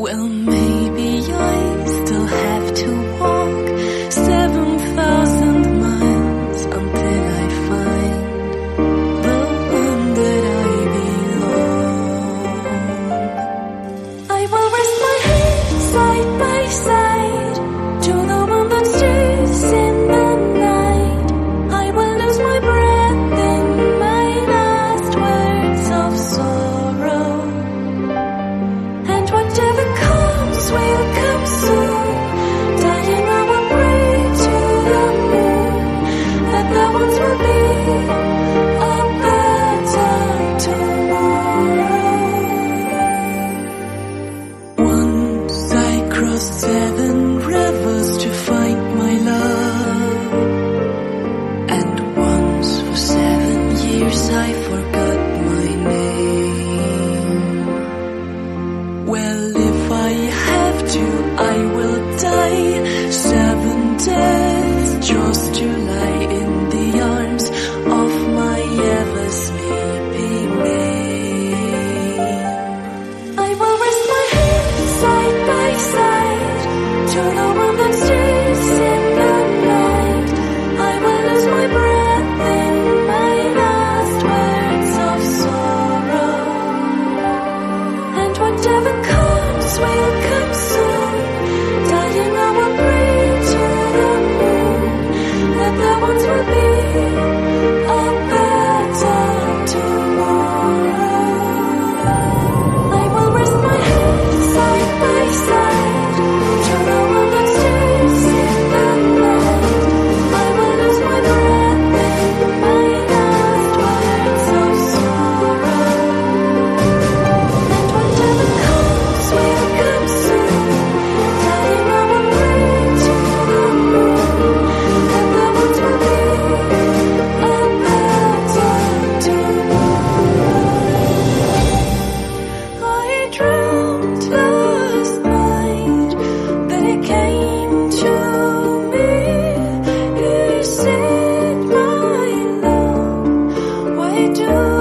Well, maybe I still have to walk 7,000 miles until I find the one that I belong. I will rest my head side by side to the one that stays in the night. I will lose my breath in my last words of sorrow. And whatever comes will come soon. Dying, I will pray to the moon that there once will be a better tomorrow. Once I crossed 7 rivers to find my love, and once for 7 years I forgot my name. Well, if I have to, I will die 7 deaths just to lie in the arms of my ever-sleeping name. I will rest my head side by side to the one that stays in the night. I will lose my breath in my last words of sorrow. And whatever comes will come soon. Dying, I will pray to the moon that there once will be a better tomorrow. I will rest my head side by side to the one that stays in the night. I will lose my breath in my last words of sorrow. And whatever comes will come soon. Dying, I will pray to the moon that there once will be a better tomorrow. I dreamt last night that he came to me. He said, my love, why do